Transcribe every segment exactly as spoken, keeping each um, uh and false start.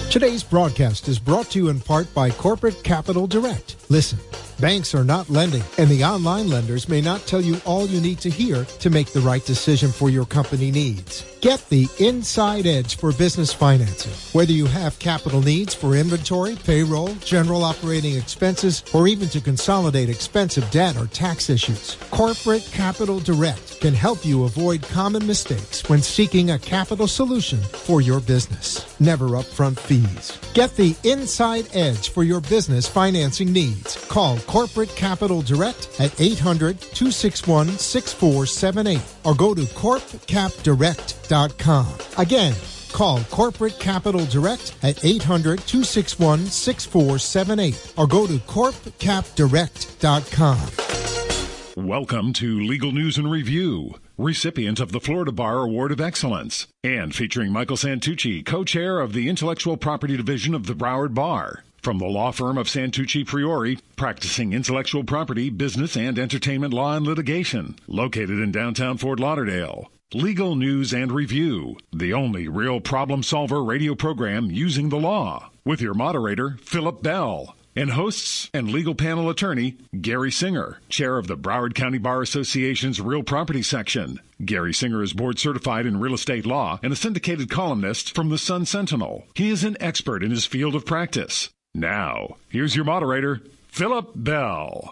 Today's broadcast is brought to you in part by Corporate Capital Direct. Listen, banks are not lending, and the online lenders may not tell you all you need to hear to make the right decision for your company needs. Get the inside edge for business financing. Whether you have capital needs for inventory, payroll, general operating expenses, or even to consolidate expensive debt or tax issues, Corporate Capital Direct can help you avoid common mistakes when seeking a capital solution for your business. Never upfront fees. Get the inside edge for your business financing needs. Call Corporate Capital Direct at eight hundred, two six one, six four seven eight or go to corp cap direct dot com. Again, call Corporate Capital Direct at eight hundred, two six one, six four seven eight or go to corp cap direct dot com. Welcome to Legal News and Review, recipient of the Florida Bar Award of Excellence, and featuring Michael Santucci, co-chair of the Intellectual Property Division of the Broward Bar. From the law firm of Santucci Priori, practicing intellectual property, business, and entertainment law and litigation, located in downtown Fort Lauderdale. Legal News and Review, the only real problem solver radio program using the law, with your moderator, Philip Bell, and hosts and legal panel attorney, Gary Singer, chair of the Broward County Bar Association's Real Property Section. Gary Singer is board certified in real estate law and a syndicated columnist from the Sun Sentinel. He is an expert in his field of practice. Now, here's your moderator, Philip Bell.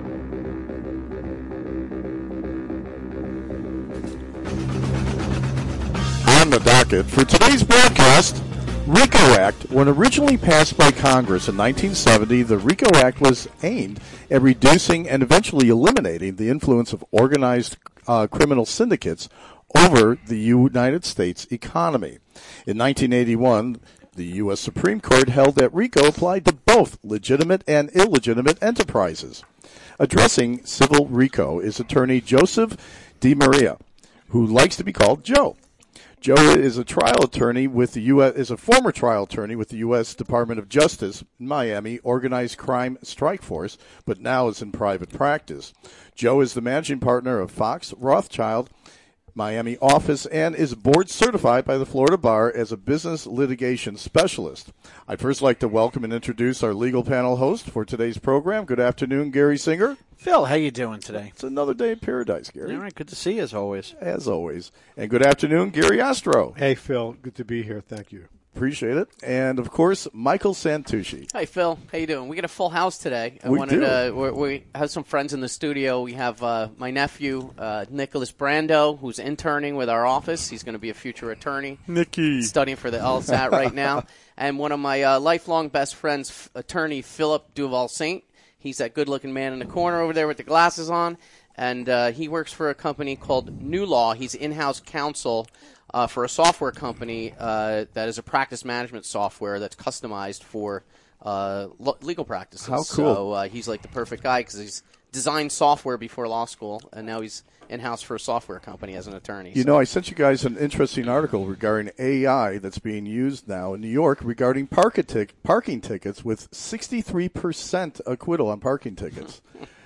On the docket for today's broadcast, RICO Act. When originally passed by Congress in nineteen seventy, the RICO Act was aimed at reducing and eventually eliminating the influence of organized uh, criminal syndicates over the United States economy. In nineteen eighty-one, the U S Supreme Court held that RICO applied to both legitimate and illegitimate enterprises. Addressing civil RICO is attorney Joseph DiMaria, who likes to be called Joe. Joe is a trial attorney with the U S is a former trial attorney with the U S Department of Justice in Miami Organized Crime Strike Force, but now is in private practice. Joe is the managing partner of Fox Rothschild Miami office and is board certified by the Florida Bar as a business litigation specialist. I'd first like to welcome and introduce our legal panel host for today's program. Good afternoon, Gary Singer. Phil, how you doing today? It's another day in paradise, Gary. All right, good to see you as always. As always. And good afternoon, Gary Astro. Hey, Phil. Good to be here. Thank you. Appreciate it. And, of course, Michael Santucci. Hi, Phil. How you doing? We got a full house today. I we wanted do. To, we we have some friends in the studio. We have uh, my nephew, uh, Nicholas Brando, who's interning with our office. He's going to be a future attorney. Nicky. Studying for the LSAT right now. And one of my uh, lifelong best friends, f- attorney Philip Duval-Saint. He's that good-looking man in the corner over there with the glasses on. And uh, he works for a company called New Law. He's in-house counsel Uh, for a software company uh, that is a practice management software that's customized for uh, lo- legal practices. How cool. So uh, he's like the perfect guy because he's designed software before law school, and now he's in-house for a software company as an attorney. You so. know, I sent you guys an interesting article regarding A I that's being used now in New York regarding park tic- parking tickets with sixty-three percent acquittal on parking tickets.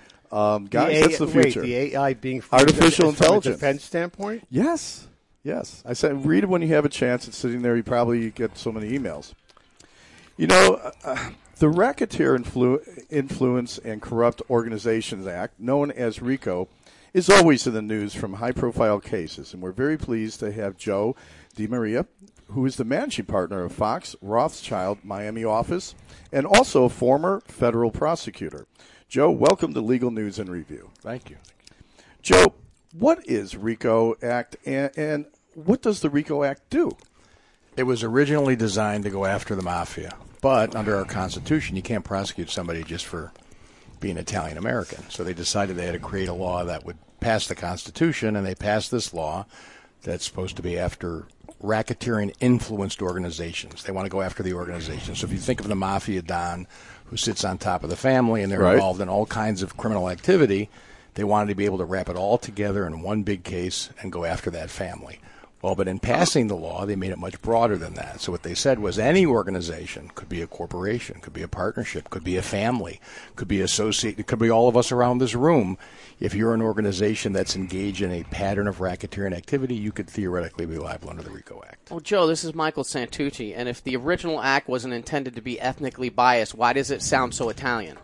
Um, guys, the that's A- the future. Wait, the A I being Artificial from intelligence. a defense standpoint? Yes. Yes. I said, read it when you have a chance. It's sitting there. You probably get so many emails. You know, uh, the Racketeer Influ- Influence and Corrupt Organizations Act, known as RICO, is always in the news from high-profile cases. And we're very pleased to have Joe DiMaria, who is the managing partner of Fox Rothschild Miami office and also a former federal prosecutor. Joe, welcome to Legal News and Review. Thank you. Joe, what is RICO Act, and, and what does the RICO Act do? It was originally designed to go after the mafia, but under our Constitution, you can't prosecute somebody just for being Italian American. So they decided they had to create a law that would pass the Constitution, and they passed this law that's supposed to be after racketeering-influenced organizations. They want to go after the organization. So if you think of the mafia don who sits on top of the family and they're right. involved in all kinds of criminal activity, they wanted to be able to wrap it all together in one big case and go after that family. Well, but in passing the law, they made it much broader than that. So what they said was any organization, could be a corporation, could be a partnership, could be a family, could be associated, could be all of us around this room. If you're an organization that's engaged in a pattern of racketeering activity, you could theoretically be liable under the RICO Act. Well, Joe, this is Michael Santucci, and if the original act wasn't intended to be ethnically biased, why does it sound so Italian?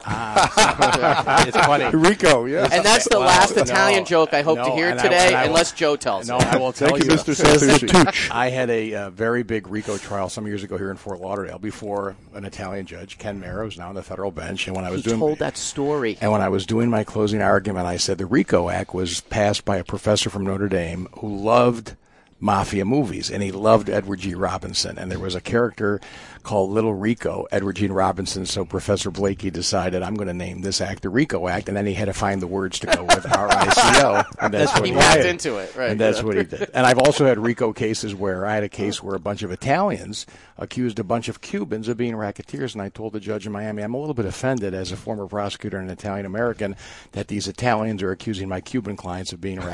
Ah, it's funny. RICO, yes. And that's the Well, last no, Italian joke I hope no, to hear and I- today, and I will- unless Joe tells No, it. I will tell Thank you, you. Mister Santucci. I had a uh, very big RICO trial some years ago here in Fort Lauderdale before an Italian judge, Ken Mara, who's now on the federal bench. And when I was He doing told that story. and when I was doing my closing argument, I said the RICO Act was passed by a professor from Notre Dame who loved mafia movies, and he loved Edward G. Robinson. And there was a character called Little Rico, Edward G. Robinson. So Professor Blakey decided, I'm going to name this act the RICO Act, and then he had to find the words to go with R I C O. And that's what he he backed did. into it, right? And that's yeah. what he did. And I've also had RICO cases where I had a case where a bunch of Italians accused a bunch of Cubans of being racketeers, and I told the judge in Miami, I'm a little bit offended as a former prosecutor and an Italian American that these Italians are accusing my Cuban clients of being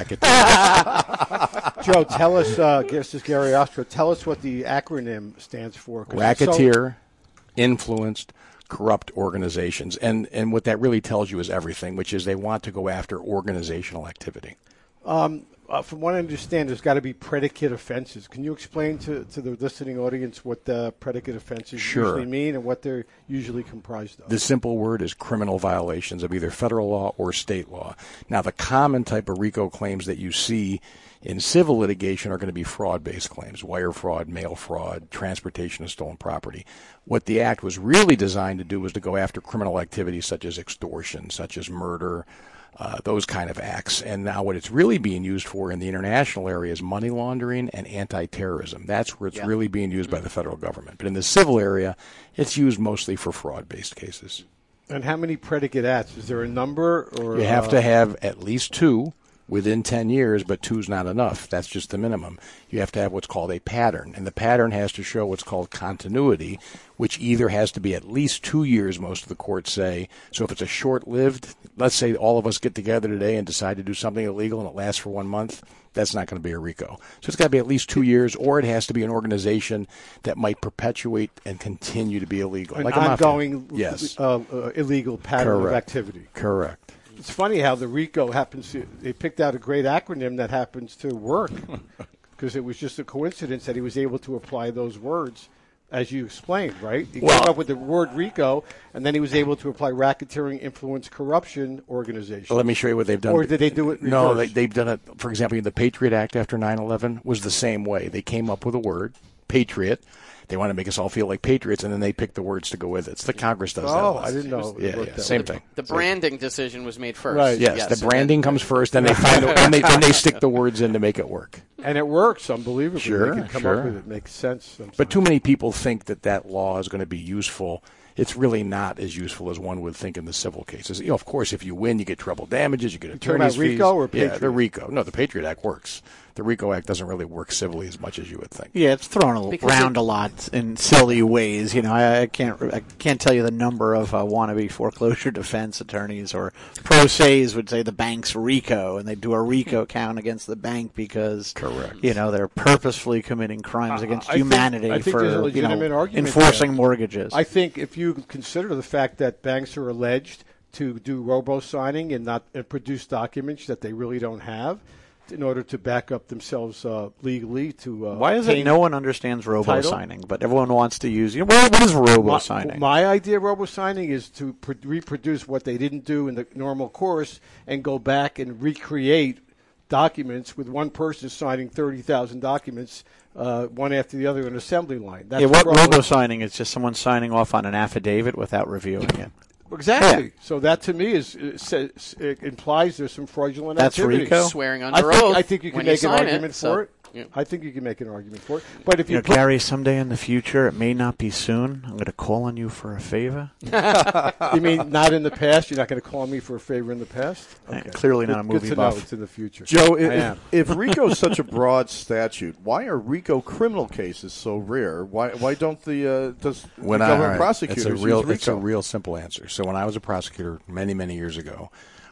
racketeers. Joe, tell us, uh, this is Gary Ostro, tell us what the acronym stands for. 'cause it's so- Racketeer, influenced, corrupt organizations. And, and what that really tells you is everything, which is they want to go after organizational activity. Um, uh, from what I understand, there's got to be predicate offenses. Can you explain to, to the listening audience what the predicate offenses Sure. usually mean and what they're usually comprised of? The simple word is criminal violations of either federal law or state law. Now, the common type of RICO claims that you see in civil litigation are going to be fraud-based claims, wire fraud, mail fraud, transportation of stolen property. What the act was really designed to do was to go after criminal activities such as extortion, such as murder, uh, those kind of acts. And now what it's really being used for in the international area is money laundering and anti-terrorism. That's where it's Yeah. really being used by the federal government. But in the civil area, it's used mostly for fraud-based cases. And how many predicate acts? Is there a number? Or You have uh, to have at least two within ten years, but two's not enough. That's just the minimum. You have to have what's called a pattern, and the pattern has to show what's called continuity, which either has to be at least two years, most of the courts say. So if it's a short-lived, let's say all of us get together today and decide to do something illegal and it lasts for one month, that's not going to be a RICO. So it's got to be at least two years, or it has to be an organization that might perpetuate and continue to be illegal. an like a mafia. ongoing Yes. uh, uh, illegal pattern Correct. of activity. Correct. It's funny how the RICO happens to, they picked out a great acronym that happens to work because it was just a coincidence that he was able to apply those words as you explained, right? He Well- came up with the word RICO, and then he was able to apply racketeering, influence, corruption organization. Well, let me show you what they've done. Or did they do it No, they, reversed? they've done it. For example, the Patriot Act after nine eleven was the same way. They came up with a word, patriot. They want to make us all feel like patriots, and then they pick the words to go with it. It's the Congress does that. Oh, less. I didn't know. it Yeah, worked yeah, that same way. thing. The branding decision was made first. Right. Yes, and the branding then- comes first, then they find, the, then they then they stick the words in to make it work. And it works, unbelievably. Sure, they can come sure. up with it. It makes sense. Sometimes. But too many people think that that law is going to be useful. It's really not as useful as one would think in the civil cases. You know, of course, if you win, you get treble damages, you get talking attorney's about fees. RICO or Yeah, Patriot? the RICO. No, the Patriot Act works. The RICO Act doesn't really work civilly as much as you would think. Yeah, it's thrown a- Because around it- a lot in silly ways. You know, I, I can't I can't tell you the number of uh, wannabe foreclosure defense attorneys or pro se's would say the bank's RICO, and they do a RICO count against the bank because, Correct. you know, they're purposefully committing crimes I- against I think- humanity I think for there's a you legitimate know argument enforcing there. mortgages. I think if you consider the fact that banks are alleged to do robo-signing and not and produce documents that they really don't have in order to back up themselves uh, legally to uh, Why is it obtain no one understands robo title? signing, but everyone wants to use? You know, what, what is robo My, signing? my idea of robo-signing is to pr- reproduce what they didn't do in the normal course and go back and recreate documents with one person signing thirty thousand documents, uh, one after the other in an assembly line. That's yeah, what robo- robo signing is just someone signing off on an affidavit without reviewing it. Exactly. Yeah. So that to me is it, says, it implies there's some fraudulent That's activity. RICO? Swearing I under think, oath. I think you can when make an sign argument it, so- for it. yeah. I think you can make an argument for it. But if you, You know, put, Gary, someday in the future, it may not be soon. I'm going to call on you for a favor. you mean not in the past? You're not going to call me for a favor in the past? Eh, clearly not a Good- movie Good to buff. know it's in the future. Joe, I if, am. if RICO is such a broad statute, why are RICO criminal cases so rare? Why why don't the uh, does the When I, government all right, prosecutors it's a real, use it's a RICO? real simple answer. So when I was a prosecutor many, many years ago,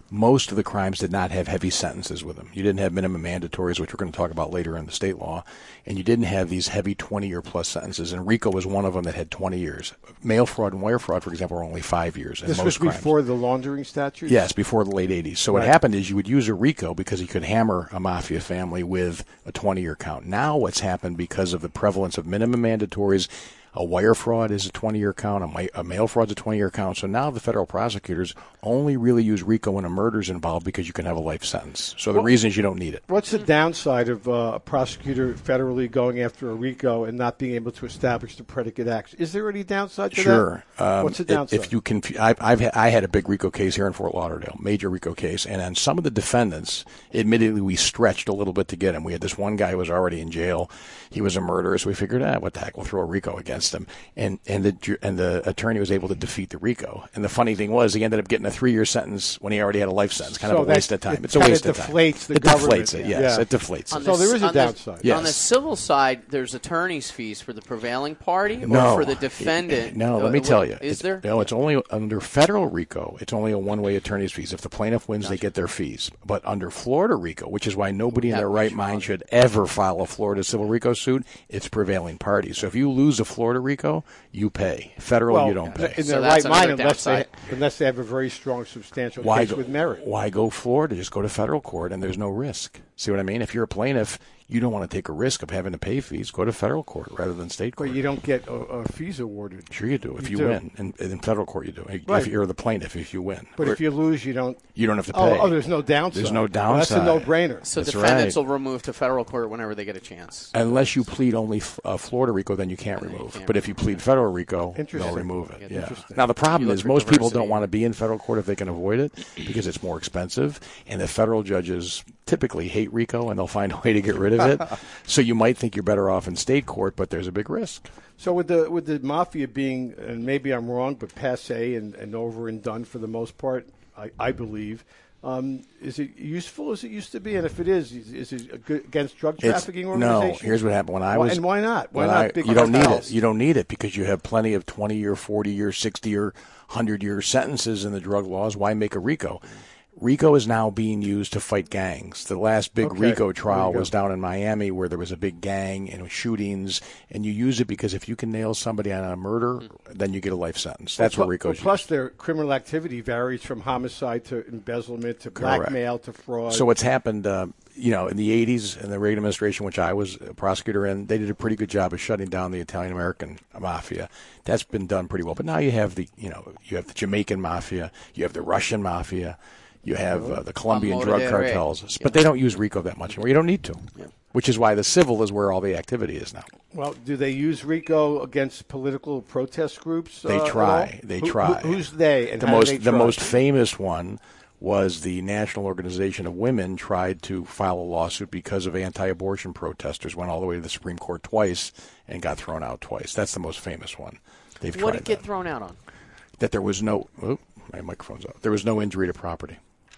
most of the crimes did not have heavy sentences with them. You didn't have minimum mandatories, which we're going to talk about later in the state law, and you didn't have these heavy twenty-year-plus sentences, and RICO was one of them that had twenty years. Mail fraud and wire fraud, for example, were only five years in this most was crimes. Before the laundering statutes? Yes, before the late eighties. So Right. what happened is you would use a RICO because you could hammer a mafia family with a twenty-year count. Now what's happened because of the prevalence of minimum mandatories, a wire fraud is a twenty-year count, a, ma- a mail fraud is a twenty-year count. So now the federal prosecutors only really use RICO when a murder is involved because you can have a life sentence. So the Well, reason is you don't need it. What's the downside of uh, a prosecutor federally going after a RICO and not being able to establish the predicate acts? Is there any downside to Sure. that? Um, What's the if- downside? If you confu- I've, I've had, I had a big RICO case here in Fort Lauderdale, major RICO case, and on some of the defendants, admittedly, we stretched a little bit to get him. We had this one guy who was already in jail. He was a murderer, so we figured, ah, what the heck, we'll throw a RICO against him. And and the ju- and the attorney was able to defeat the RICO. And the funny thing was, he ended up getting a three-year sentence when he already had a life sentence. Kind So of a waste that- of time. it It's a kinda waste of time. deflates the it government. deflates it. Yeah. Yes, Yeah. it deflates On it. So the there is a on the- downside. Yes. On the civil side, there's attorney's fees for the prevailing party No. or for the defendant. No, Uh, let me what- tell you. Is It's- there? No, it's only under federal RICO. It's only a one-way attorney's fees. If the plaintiff wins, they get their fees. But under Florida RICO, which is why nobody in That their much right mind money. should ever file a Florida civil RICO suit, it's prevailing party. So if you lose a Florida RICO, you pay. Federal, well, you don't pay. in So their that's right mind, another unless they, downside. unless they have a very strong, substantial Why case go, with merit. why go Florida? Just go to federal court, and there's no risk. See what I mean? If you're a plaintiff, you don't want to take a risk of having to pay fees. Go to federal court rather than state court. But you don't get uh, uh, fees awarded. Sure you do if you, You do. win. In, in federal court, you do. Right. If you're the plaintiff, if you win. But if you lose, you don't. You don't have to Oh, pay. oh, there's no downside. There's no Well, downside. that's a no-brainer. So That's defendants right. will remove to federal court whenever they get a chance. Unless you plead only f- uh, Florida RICO, then you can't Then you remove. can't but if you plead federal RICO, Interesting. they'll remove it. Yeah, Yeah. interesting. Now the problem You look is for most people diversity. don't want to be in federal court if they can avoid it because it's more expensive, and the federal judges typically hate RICO and they'll find a way to get rid of it. So you might think you're better off in state court, but there's a big risk. So with the with the mafia being, and maybe I'm wrong, but passe and, and over and done for the most part, I, I believe. Um, is it useful as it used to be? And if it is, is, is it a good, against drug It's- trafficking no. organizations? Here's what happened when I Why- was. and why not? Why when not I- big you don't need cartels? it. You don't need it because you have plenty of twenty-year, forty-year, sixty-year, one hundred-year sentences in the drug laws. Why make a RICO? RICO is now being used to fight gangs. The last big Okay. RICO There trial you go. was down in Miami where there was a big gang and shootings, and you use it because if you can nail somebody on a murder, then you get a life sentence. That's Well, what RICO's well, plus, their criminal activity varies from homicide to embezzlement to Correct. blackmail to fraud. So what's happened, uh, you know, in the eighties, in the Reagan administration, which I was a prosecutor in, they did a pretty good job of shutting down the Italian-American mafia. That's been done pretty well. But now you have the, you know, you have the Jamaican mafia, you have the Russian mafia, you have uh, the Colombian Motor drug de cartels. Rey. But they don't use RICO that much anymore. You don't need to. Which is why the civil is where all the activity is now. Well, do they use RICO against political protest groups? They uh, at try. all? They Who- try. who- who's they? And the how do most they the try? most famous one was the National Organization of Women tried to file a lawsuit because of anti-abortion protesters. Went all the way to the Supreme Court twice and got thrown out twice. That's the most famous one. They've What tried did it get that. thrown out on? That there was no. Oh, my microphone's up. There was no injury to property.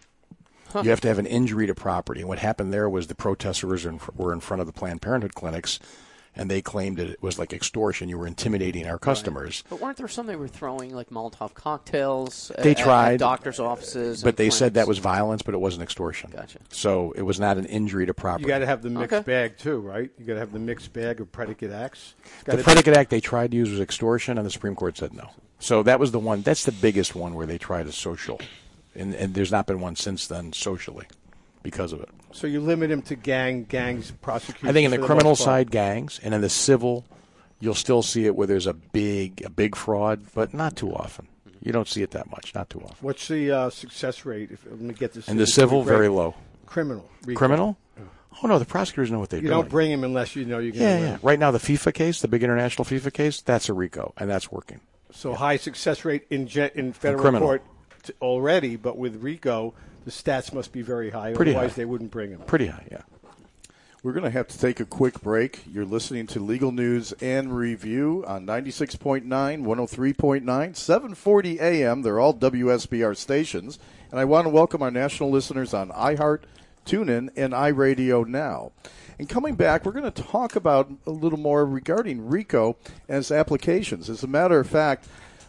You have to have an injury to property. And what happened there was the protesters in, were in front of the Planned Parenthood clinics, and they claimed that it was like extortion. You were intimidating our customers. But weren't there some they were throwing like Molotov cocktails? They at, tried. at doctors' offices, But and they said that clinics? was violence, but it wasn't extortion. Gotcha. So it was not an injury to property. You got to have the mixed Okay. bag too, right? You got to have the mixed bag of predicate acts. It's the gotta be- predicate act they tried to use was extortion, and the Supreme Court said no. So that was the one. That's the biggest one where they tried a social, and, and there's not been one since then socially because of it. So you limit them to gang gangs prosecution. I think in the for criminal most part. side, gangs, and in the civil, you'll still see it where there's a big a big fraud, but not too often. You don't see it that much, not too often. What's the uh, success rate? If, let me get this. And the civil, very low. Criminal. RICO. Criminal? Oh no, the prosecutors know what they're You doing. don't bring him unless you know you're going to Yeah, win. yeah. Right now, the FIFA case, the big international FIFA case, that's a RICO, and that's working. So high success rate in je- in federal criminal. court t- already, but with RICO, the stats must be very high. Pretty Otherwise, high. they wouldn't bring him. Pretty high, yeah. We're going to have to take a quick break. You're listening to Legal News and Review on ninety-six point nine, one oh three point nine, seven forty A M. They're all W S B R stations. And I want to welcome our national listeners on iHeart, TuneIn, and iRadio Now. And coming back, we're going to talk about a little more regarding RICO and its applications. As a matter of fact,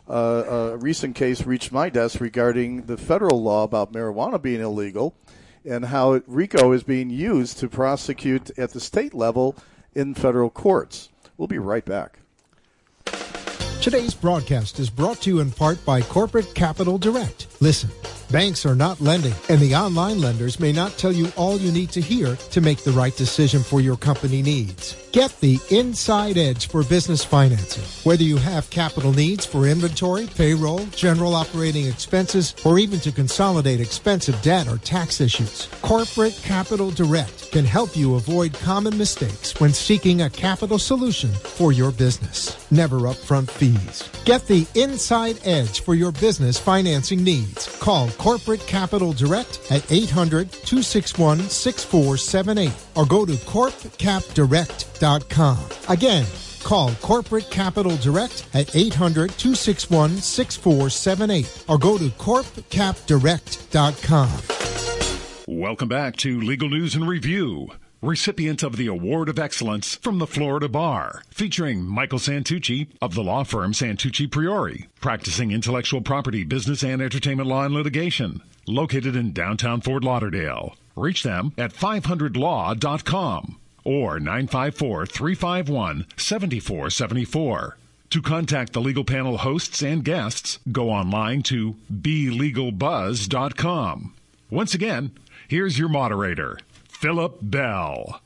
uh, a recent case reached my desk regarding the federal law about marijuana being illegal and how it, RICO is being used to prosecute at the state level in federal courts. We'll be right back. Today's broadcast is brought to you in part by Corporate Capital Direct. Listen, banks are not lending, and the online lenders may not tell you all you need to hear to make the right decision for your company needs. Get the inside edge for business financing. Whether you have capital needs for inventory, payroll, general operating expenses, or even to consolidate expensive debt or tax issues, Corporate Capital Direct can help you avoid common mistakes when seeking a capital solution for your business. Never upfront fees. Get the inside edge for your business financing needs. Call Corporate Capital Direct at eight hundred, two six one, six four seven eight or go to corp cap direct dot com. Again, call Corporate Capital Direct at eight hundred, two six one, six four seven eight or go to corp cap direct dot com. Welcome back to Legal News and Review. Recipient of the Award of Excellence from the Florida Bar, featuring Michael Santucci of the law firm Santucci Priori, practicing intellectual property, business, and entertainment law and litigation, located in downtown Fort Lauderdale. Reach them at five hundred law dot com or nine five four, three five one, seven four seven four. To contact the legal panel hosts and guests, go online to be legal buzz dot com. Once again, here's your moderator, Philip Bell.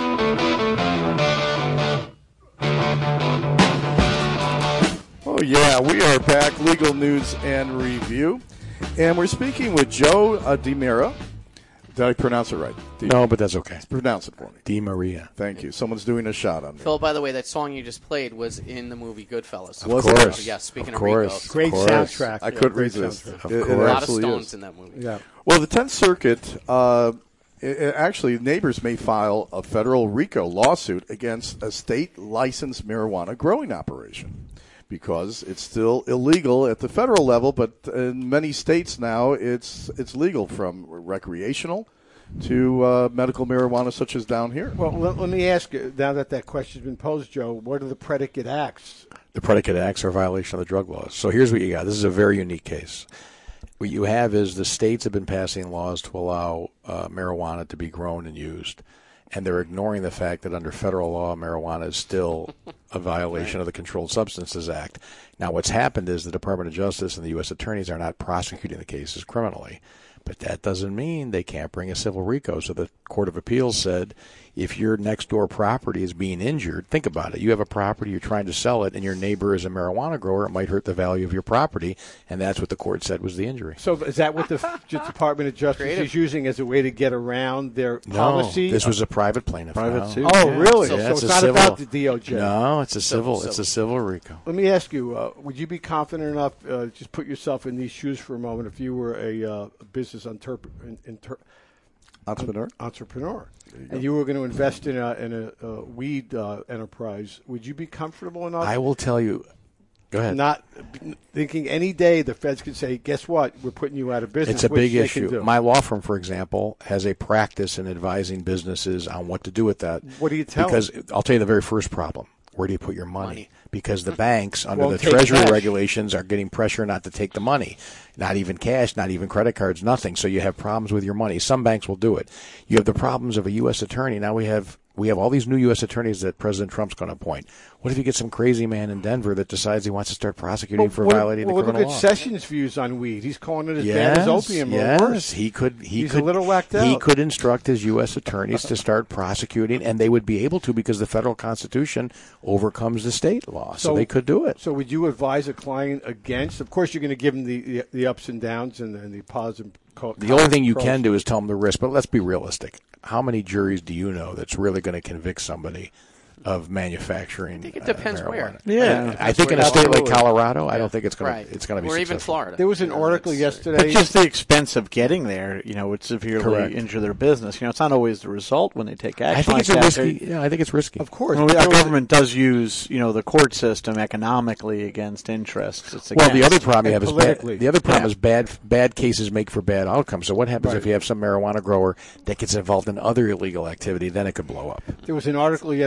Oh, yeah, we are back, Legal News and Review. And we're speaking with Joe uh, DiMera. Did I pronounce it right? Di- No, but that's okay. Pronounce it for me. Di Maria. Thank you. Someone's doing a shot on me. Phil, by the way, that song you just played was in the movie Goodfellas. Was Of it? course. Yeah, speaking of of Rico. course. Great of course. soundtrack. I Yeah, couldn't great resist. soundtrack. Of It- it course. A lot of absolutely stones is. in that movie. Yeah. Well, the tenth Circuit, uh, it, it actually, neighbors may file a federal RICO lawsuit against a state-licensed marijuana growing operation because it's still illegal at the federal level, but in many states now it's it's legal, from recreational to uh, medical marijuana, such as down here. Well, let, let me ask you, now that that question's been posed, Joe, what are the predicate acts? The predicate acts are a violation of the drug laws. So here's what you got. This is a very unique case. What you have is the states have been passing laws to allow uh, marijuana to be grown and used, and they're ignoring the fact that under federal law, marijuana is still a violation of the Controlled Substances Act. Now, what's happened is the Department of Justice and the U S attorneys are not prosecuting the cases criminally, but that doesn't mean they can't bring a civil RICO. So the Court of Appeals said, if your next door property is being injured, think about it. You have a property, you're trying to sell it, and your neighbor is a marijuana grower, it might hurt the value of your property, and that's what the court said was the injury. So is that what the F- Department of Justice Creative. is using as a way to get around their No, policy? this was a private plaintiff. Private now. suit. Oh, Yeah. really? So- So, Yeah, it's a not civil. about the D O J. No, it's a civil. Civil, It's a civil RICO. Let me ask you, uh, would you be confident enough, uh, just put yourself in these shoes for a moment, if you were a, uh, a business interp- inter- Entrepreneur? entrepreneur and you were going to invest in a, in a, uh weed uh, enterprise, would you be comfortable enough I will tell you. Go ahead. not thinking any day the feds could say, guess what, we're putting you out of business? It's a which big they can issue. do. My law firm, for example, has a practice in advising businesses on what to do with that. What do you tell Because I'll tell you the very first problem. Where do you put your money? Money. Because the banks, under Won't the take Treasury cash. regulations, are getting pressure not to take the money. Not even cash, not even credit cards, nothing. So you have problems with your money. Some banks will do it. You have the problems of a U S attorney. Now we have we have all these new U S attorneys that President Trump's going to appoint. What if you get some crazy man in Denver that decides he wants to start prosecuting Well, for what- violating well, the look criminal at law? Sessions' views on weed. He's calling it as Yes, bad as opium yes. or worse. He could. He He's a could. little whacked He out. could instruct his U S attorneys to start prosecuting, and they would be able to because the federal Constitution overcomes the state law, so, they could do it. So would you advise a client against? Of course, you're going to give them the, the, the ups and downs and, and the positive. Co- The only thing you pros. can do is tell them the risk, but let's be realistic. How many juries do you know that's really going to convict somebody of manufacturing? I think it depends uh, where. marijuana? Yeah. I think in a That's state like Absolutely. Colorado, I don't think it's going Right. to. It's going to be or even successful. Florida. There was an You know, article it's- yesterday. But just the expense of getting there, you know, would severely Correct. injure their business. You know, it's not always the result when they take action I think like it's a that. risky. They- Yeah, I think it's risky. Of course, Well, but our there was- government does use, you know, the court system economically against interests. It's Well, the against. other problem you And have is bad, politically. the other problem Yeah. is bad bad cases make for bad outcomes. So what happens Right. if you have some marijuana grower that gets involved in other illegal activity? Then it could blow up. There was an article yesterday. I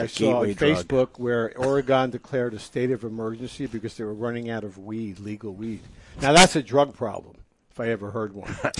I saw on gateway drug. Facebook where Oregon declared a state of emergency because they were running out of weed, legal weed. Now that's a drug problem, if I ever heard one. but,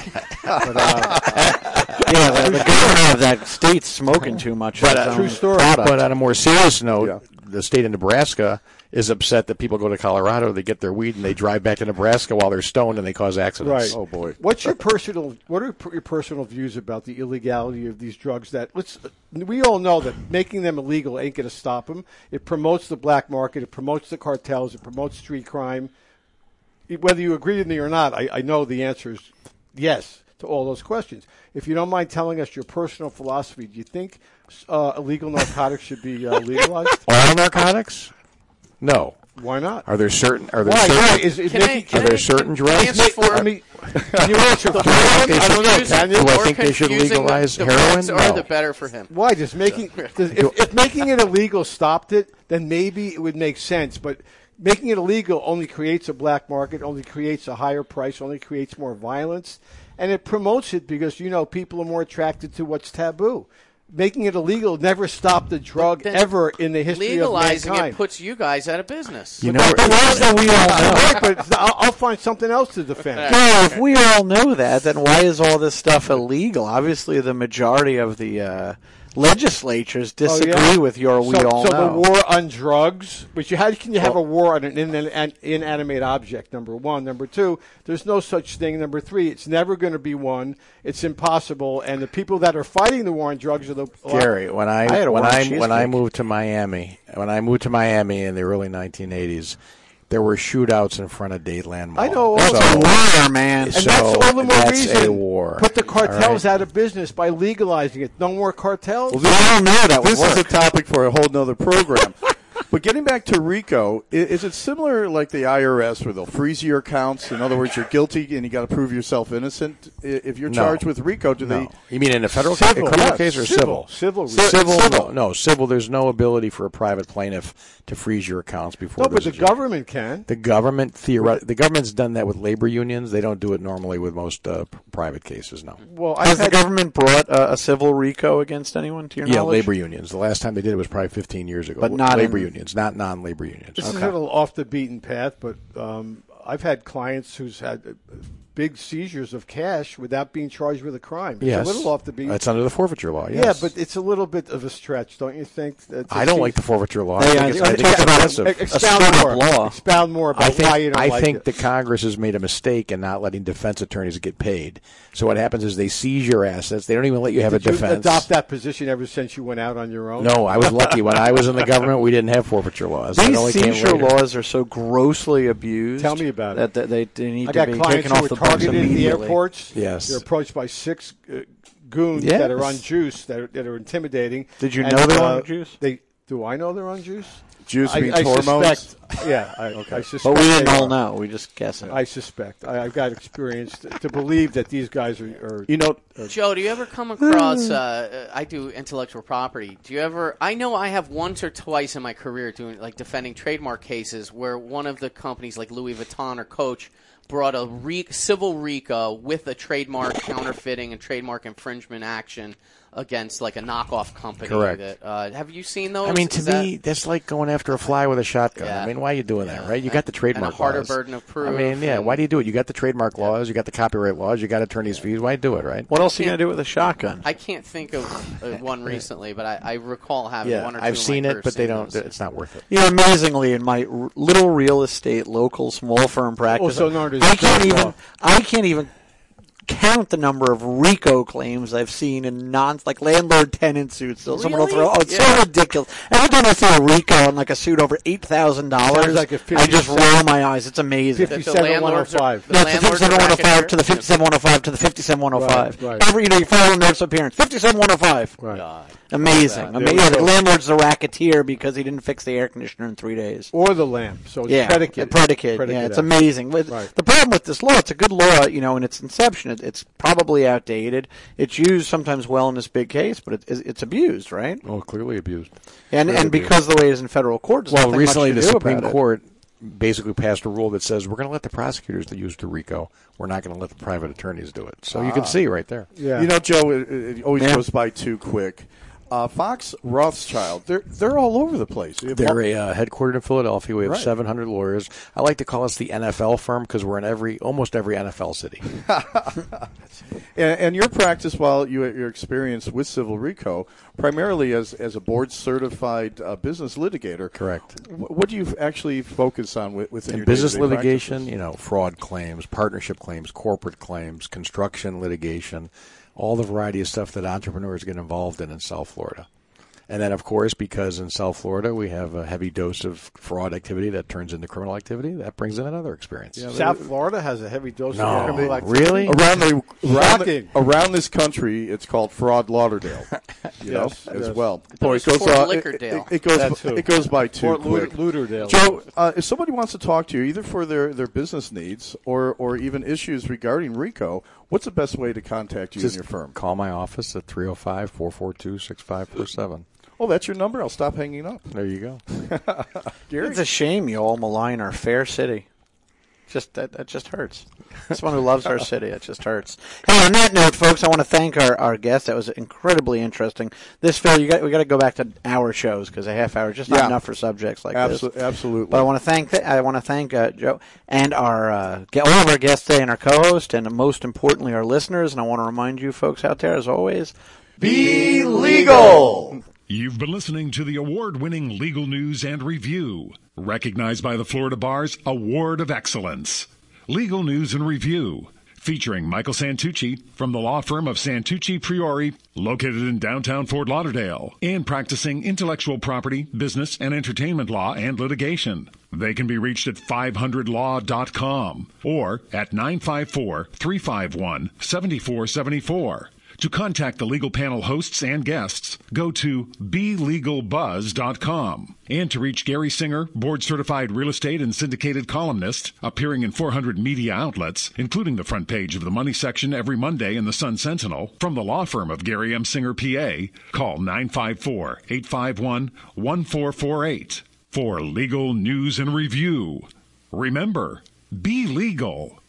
uh, yeah, the, the governor of that state's smoking too much. But, of his uh, own true story. product. But on a more serious note, Yeah. the state of Nebraska is upset that people go to Colorado, they get their weed, and they drive back to Nebraska while they're stoned, and they cause accidents. Right. Oh, boy. What's your personal? What are your personal views about the illegality of these drugs? That let's. We all know that making them illegal ain't going to stop them. It promotes the black market. It promotes the cartels. It promotes street crime. Whether you agree with me or not, I, I know the answer is yes to all those questions. If you don't mind telling us your personal philosophy, do you think uh, illegal narcotics should be uh, legalized? All narcotics? No. Why not? Are there certain? Are there Why? certain? Why? Is, is Can I- making, can Are there I- certain can drugs? answer for I him? mean, can you answer for The him? more I don't know. confusing- Can Do you? I the more think they should confusing legalize the heroin? drugs are, No. the better for him. Why? Does making does, if, if making it illegal stopped it, then maybe it would make sense. But making it illegal only creates a black market, only creates a higher price, only creates more violence, and it promotes it because you know people are more attracted to what's taboo. Making it illegal never stopped the drug Then ever in the history Legalizing of mankind. it puts you guys out of business. You know, But that's what we all know. Right, but I'll, I'll find something else to defend. No, if we all know that, then why is all this stuff illegal? Obviously, the majority of the uh, legislatures disagree Oh, yeah? with your we so, all so know. the war on drugs, which you, how can you have a war on an in, an inanimate object? Number one, number two, there's no such thing. Number three, it's never going to be one. It's impossible. And the people that are fighting the war on drugs are the Gary, when I, I had a when warm I cheesecake. when I moved to Miami, when I moved to Miami in the early nineteen eighties, there were shootouts in front of Dateland Mall. I know all That's So- a war, man. And So that's all the more that's reason. a war. Put the cartels All right? out of business by legalizing it. No more cartels. Well, We all know that would This work. is a topic for a whole nother program. But getting back to RICO, i- is it similar like the I R S where they'll freeze your accounts? In other words, you're guilty and you got to prove yourself innocent. I- If you're No. charged with RICO, do No. they? You mean in a federal Civil, a criminal yes. case or Civil. civil? Civil. Civil, Civil. no, no, civil. There's no ability for a private plaintiff to freeze your accounts before. No, but there's the a judge. government can. The government theoretically, the government's done that with labor unions. They don't do it normally with most uh, p- private cases. No. Well, Has I've the had, government brought uh, a civil RICO against anyone, to your Yeah, knowledge? labor unions. The last time they did it was probably fifteen years ago. But not labor in- unions, not non-labor unions. This is a little off the beaten path, but um, I've had clients who's had uh, big seizures of cash without being charged with a crime. It's Yes, a little off the beaten. It's under the forfeiture law. Yeah, Yes. but it's a little bit of a stretch, don't you think? That- I don't like the forfeiture law. Hey, I I think it's, I think think it's it's offensive. Ex- Expound screwed up more. law. Expound more about I think, why you don't I like think it. the Congress has made a mistake in not letting defense attorneys get paid. So what happens is they seize your assets. They don't even let you have Did a you defense. adopt that position ever since you went out on your own? No, I was lucky. When I was in the government, we didn't have forfeiture laws. It These only came seizure later. laws are so grossly abused. Tell me about that, it. that they, they need I to got be clients taken who off were the books targeted in the immediately. airports. Yes. They're approached by six uh, goons Yes. that are on juice, that are, that are intimidating. Did you And, know they're uh, on juice? They, do I know they're on juice? Juice I, means I hormones. suspect. Yeah, I, I suspect. But we didn't they all are. know. We just guessing. I suspect. I, I've got experience to, to believe that these guys are. are You know, Joe, do you ever come across? Uh, I do intellectual property. Do you ever? I know I have once or twice in my career doing like defending trademark cases where one of the companies, like Louis Vuitton or Coach, brought a re- civil RICO with a trademark counterfeiting and trademark infringement action against like a knockoff company. Correct. That, uh, have you seen those? I mean, to Is me, that- that's like going after a fly with a shotgun. Yeah. I mean, why are you doing that, right? You got the trademark and a harder laws. burden of proof. I mean, yeah, and- why do you do it? You got the trademark laws, you got the copyright laws, you got attorney's fees. Why do it, right? What else are you going to do with a shotgun? I can't think of uh, one recently, but I, I recall having Yeah, one or two. I've of my seen it, careers but they seeing don't. those. It's not worth it. You know, amazingly, in my r- little real estate, local, small firm practice, Also known as I can't drug even. law. I can't even count the number of RICO claims I've seen in non like landlord tenant suits. So someone will Really? throw. Oh, it's Yeah. so ridiculous. Every time I see a RICO on like a suit over eight thousand dollars, Sounds like a I just fifty-seven roll my eyes. It's amazing. That the fifty-seven one oh landlords are- five. the No, it's the landlords are fifty-seven one oh five to the racketeers? fifty-seven one oh five to the fifty-seven one oh five. Right, right. Every, you know, you follow notice of appearance. fifty-seven one oh five. Right. God. Amazing. There Amazing. we Yeah, the go. landlord's a racketeer because he didn't fix the air conditioner in three days. Or the lamp. So it's Yeah, predicate. a predicate. Predicate Yeah, it's act. amazing. With, Right. The problem with this law, it's a good law, you know, in its inception. It, it's probably outdated. It's used sometimes well in this big case, but it, it's, it's abused, right? Oh, clearly abused. And Clearly and abused. because the way it is in federal court, there's Well, nothing recently much the to do Supreme about it. Court basically passed a rule that says we're going to let the prosecutors use the RICO. We're not going to let the private attorneys do it. So you can see right there. Yeah. You know, Joe, it, it always Yeah. goes by too quick. uh, Fox Rothschild, they're they're all over the place. They're a, uh, headquartered in Philadelphia. We have Right. seven hundred lawyers. I like to call us the N F L firm because we're in every almost every N F L city. And, and your practice, while you your experience with Civil RICO, primarily as as a board certified uh, business litigator. Correct. Wh- What do you actually focus on with, within In your business day-to-day litigation, practices? you know, fraud claims, partnership claims, corporate claims, construction litigation, all the variety of stuff that entrepreneurs get involved in in South Florida. And then, of course, because in South Florida we have a heavy dose of fraud activity that turns into criminal activity, that brings in another experience. South Florida has a heavy dose No, of criminal activity. really? Around the around, the, Shocking. around this country, it's called Fraud Lauderdale, you Yes, know, as yes. well. Boy, it was Fort uh, it, Lickerdale. it, it goes That's by, who. it goes by too Fort quick. Lauderdale. Joe, uh, if somebody wants to talk to you, either for their, their business needs or, or even issues regarding RICO, what's the best way to contact you Just and your firm? call my office at three oh five, four four two, six five four seven. Oh, that's your number. I'll stop hanging up. There you go. Gary? It's a shame you all malign our fair city. Just that, that just hurts. Someone who loves our city, it just hurts. Hey, on that note, folks, I want to thank our, our guest. That was incredibly interesting. This, Phil, you got we got to go back to hour shows because a half hour is just not Yeah. enough for subjects like Absol- this. Absolutely. But I want to thank I want to thank uh, Joe and our uh, ge- all of our guests today and our co-host, and most importantly our listeners. And I want to remind you folks out there, as always, Be legal. You've been listening to the award-winning Legal News and Review, recognized by the Florida Bar's Award of Excellence. Legal News and Review, featuring Michael Santucci from the law firm of Santucci Priori, located in downtown Fort Lauderdale, and practicing intellectual property, business, and entertainment law and litigation. They can be reached at five hundred law dot com or at nine five four, three five one, seven four seven four. To contact the legal panel hosts and guests, go to be legal buzz dot com. And to reach Gary Singer, board-certified real estate and syndicated columnist, appearing in four hundred media outlets, including the front page of the Money section every Monday in the Sun Sentinel, from the law firm of Gary M. Singer, P A, call nine five four, eight five one, one four four eight for Legal News and Review. Remember, be legal.